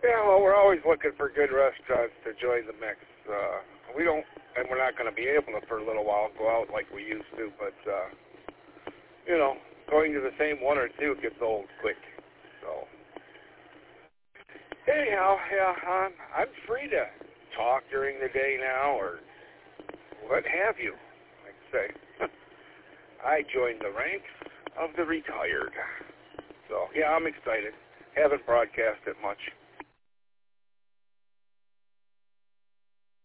Yeah, well, we're always looking for good restaurants to join the mix. We don't, and we're not going to be able to for a little while go out like we used to, but, going to the same one or two gets old quick. So, anyhow, yeah, I'm free to talk during the day now or what have you, like I say. I joined the ranks of the retired. So, yeah, I'm excited. Haven't broadcasted much.